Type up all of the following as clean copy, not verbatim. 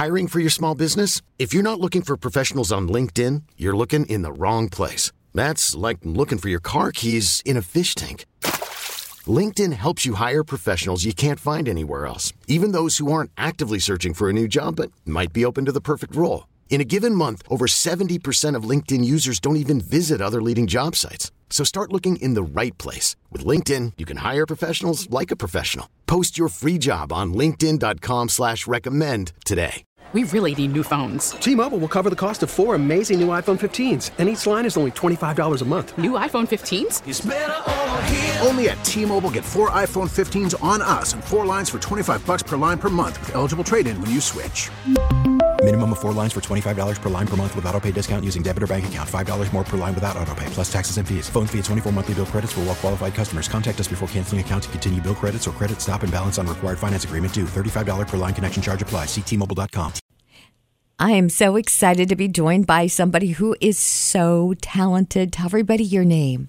Hiring for your small business? If you're not looking for professionals on LinkedIn, you're looking in the wrong place. That's like looking for your car keys in a fish tank. LinkedIn helps you hire professionals you can't find anywhere else, even those who aren't actively searching for a new job but might be open to the perfect role. In a given month, over 70% of LinkedIn users don't even visit other leading job sites. So start looking in the right place. With LinkedIn, you can hire professionals like a professional. Post your free job on linkedin.com/recommend today. We really need new phones. T-Mobile will cover the cost of 4 amazing new iPhone 15s, and each line is only $25 a month. New iPhone 15s? It's better over here. Only at T-Mobile, get 4 iPhone 15s on us and 4 lines for $25 per line per month with eligible trade-in when you switch. Minimum of 4 lines for $25 per line per month with autopay discount using debit or bank account. $5 more per line without autopay, plus taxes and fees. Phone fee at 24 monthly bill credits for well-qualified customers. Contact us before canceling account to continue bill credits or credit stop and balance on required finance agreement due. $35 per line connection charge applies. See T-Mobile.com. I am so excited to be joined by somebody who is so talented. Tell everybody your name.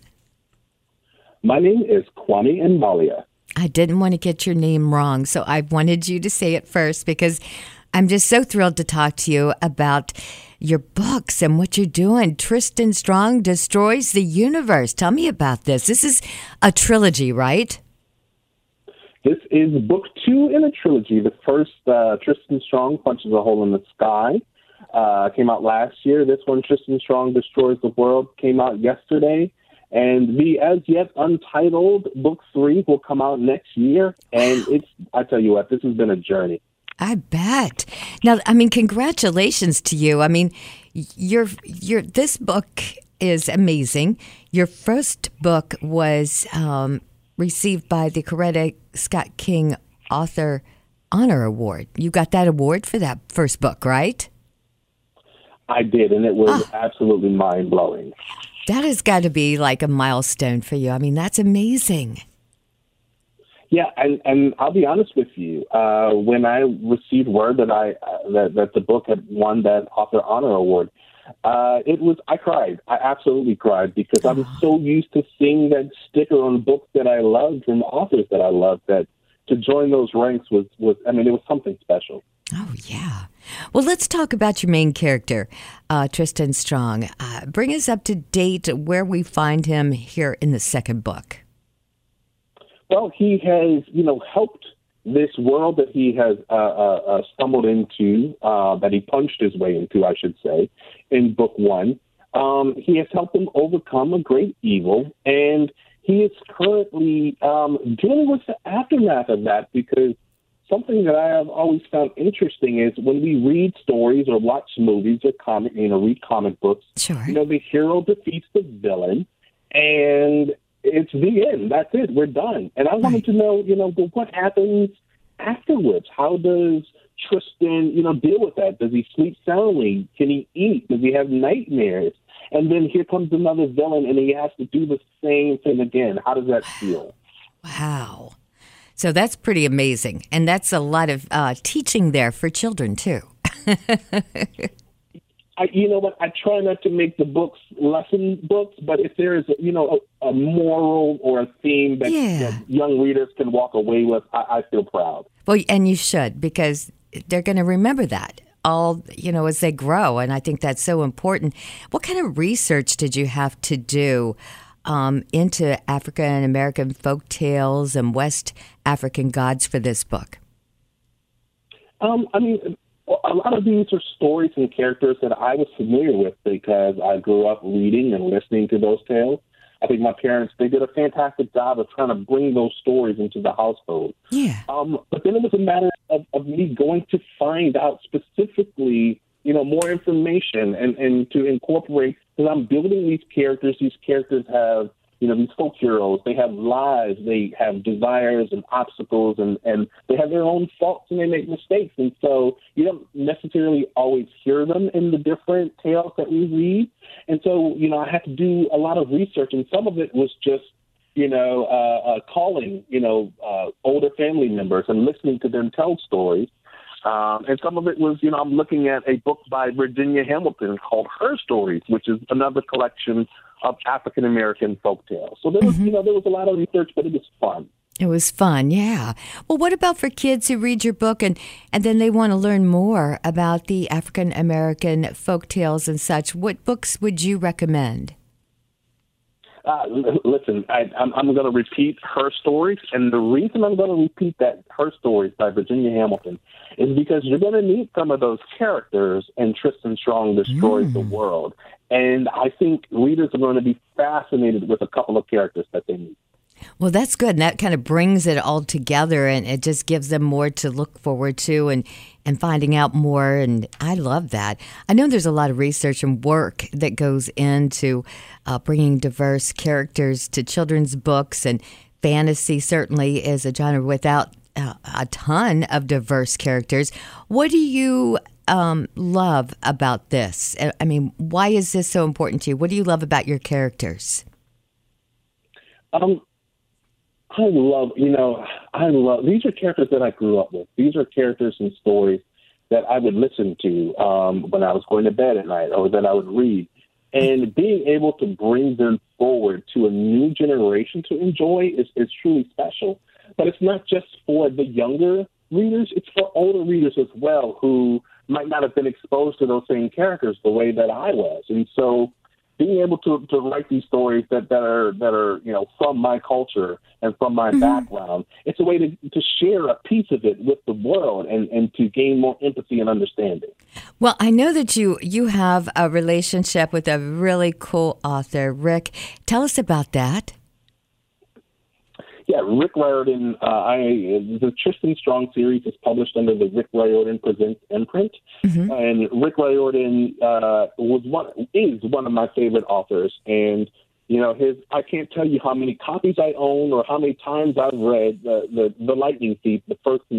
My name is Kwame Mbalia. I didn't want to get your name wrong, so I wanted you to say it first because I'm just so thrilled to talk to you about your books and what you're doing. Tristan Strong Destroys the Universe. Tell me about this. This is a trilogy, right? This is book 2 in a trilogy. The first, Tristan Strong Punches a Hole in the Sky, came out last year. This one, Tristan Strong Destroys the World, came out yesterday. And the as yet untitled book 3 will come out next year. And I tell you what, this has been a journey. I bet. Now, I mean, congratulations to you. I mean, this book is amazing. Your first book was received by the Coretta Scott King Author Honor Award. You got that award for that first book, right? I did, and it was absolutely mind-blowing. That has got to be like a milestone for you. I mean, that's amazing. Yeah, and I'll be honest with you. When I received word that that the book had won that Author Honor Award, I cried. I absolutely cried because I was so used to seeing that sticker on books that I loved from authors that I loved that to join those ranks was it was something special. Oh, yeah. Well, let's talk about your main character, Tristan Strong. Bring us up to date where we find him here in the second book. Well, he has, helped this world that he has stumbled into, that he punched his way into, I should say, in book 1. He has helped him overcome a great evil, and he is currently dealing with the aftermath of that because something that I have always found interesting is when we read stories or watch movies or read comic books, sure. The hero defeats the villain, and it's the end. That's it. We're done. And I wanted to know, what happens afterwards? How does Tristan, deal with that? Does he sleep soundly? Can he eat? Does he have nightmares? And then here comes another villain, and he has to do the same thing again. How does that feel? Wow. So that's pretty amazing. And that's a lot of teaching there for children, too. You know what? I try not to make the books lesson books, but if there is, a moral or a theme that young readers can walk away with, I feel proud. Well, and you should, because they're going to remember that all, as they grow. And I think that's so important. What kind of research did you have to do into African American folk tales and West African gods for this book? A lot of these are stories and characters that I was familiar with because I grew up reading and listening to those tales. I think my parents, they did a fantastic job of trying to bring those stories into the household. Yeah. But then it was a matter of me going to find out specifically, more information and to incorporate, because I'm building these characters. These characters have, these folk heroes, they have lives, they have desires and obstacles, and they have their own faults and they make mistakes. And so you don't necessarily always hear them in the different tales that we read. And so, I had to do a lot of research, and some of it was just, calling, older family members and listening to them tell stories. And some of it was, I'm looking at a book by Virginia Hamilton called Her Stories, which is another collection of African-American folktales. So there was, there was a lot of research, but it was fun. It was fun, yeah. Well, what about for kids who read your book and then they want to learn more about the African American folk tales and such? What books would you recommend? Listen, I'm going to repeat Her Stories, and the reason I'm going to repeat that Her Stories by Virginia Hamilton is because you're going to meet some of those characters in Tristan Strong Destroys the World, and I think readers are going to be fascinated with a couple of characters that they meet. Well, that's good. And that kind of brings it all together, and it just gives them more to look forward to and finding out more. And I love that. I know there's a lot of research and work that goes into bringing diverse characters to children's books, and fantasy certainly is a genre without a ton of diverse characters. What do you love about this? I mean, why is this so important to you? What do you love about your characters? I love, these are characters that I grew up with. These are characters and stories that I would listen to when I was going to bed at night, or that I would read. And being able to bring them forward to a new generation to enjoy is truly special. But it's not just for the younger readers, it's for older readers as well, who might not have been exposed to those same characters the way that I was. And so being able to write these stories that are from my culture and from my background, it's a way to share a piece of it with the world and to gain more empathy and understanding. Well, I know that you have a relationship with a really cool author, Rick. Tell us about that. Yeah, Rick Riordan. The Tristan Strong series is published under the Rick Riordan Presents imprint, and Rick Riordan is one of my favorite authors. And I can't tell you how many copies I own or how many times I've read the Lightning Thief, the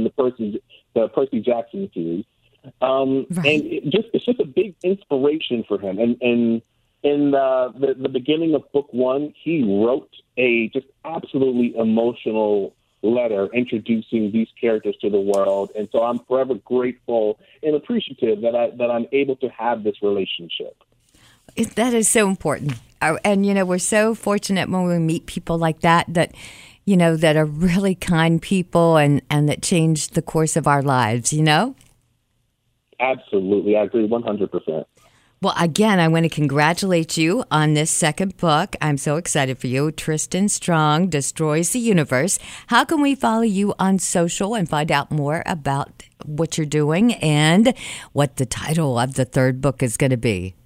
Percy Jackson series. And it's just a big inspiration for him. And in the beginning of book one, he wrote a just absolutely emotional letter introducing these characters to the world. And so I'm forever grateful and appreciative that I'm able to have this relationship. That is so important. And, we're so fortunate when we meet people like that that are really kind people and that change the course of our lives, Absolutely. I agree 100%. Well, again, I want to congratulate you on this second book. I'm so excited for you. Tristan Strong Destroys the Universe. How can we follow you on social and find out more about what you're doing and what the title of the third book is going to be?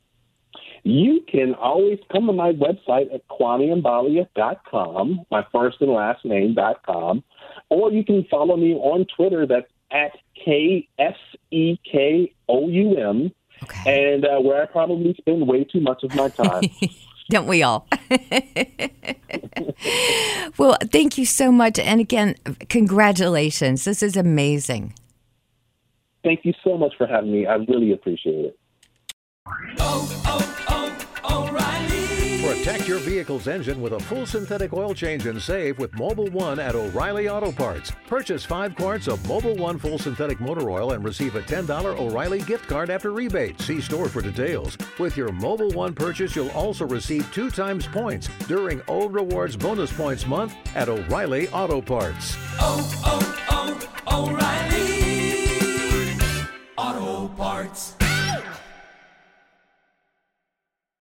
You can always come to my website at KwameMbalia.com, my first and last name.com, or you can follow me on Twitter. That's at KSEKOUM. Okay. And where I probably spend way too much of my time. Don't we all? Well, thank you so much. And again, congratulations. This is amazing. Thank you so much for having me. I really appreciate it. O'Reilly. Protect your vehicle's engine with a full synthetic oil change and save with Mobil 1 at O'Reilly Auto Parts. Purchase 5 quarts of Mobil 1 full synthetic motor oil and receive a $10 O'Reilly gift card after rebate. See store for details. With your Mobil 1 purchase, you'll also receive 2 times points during O Rewards Bonus Points Month at O'Reilly Auto Parts. O'Reilly.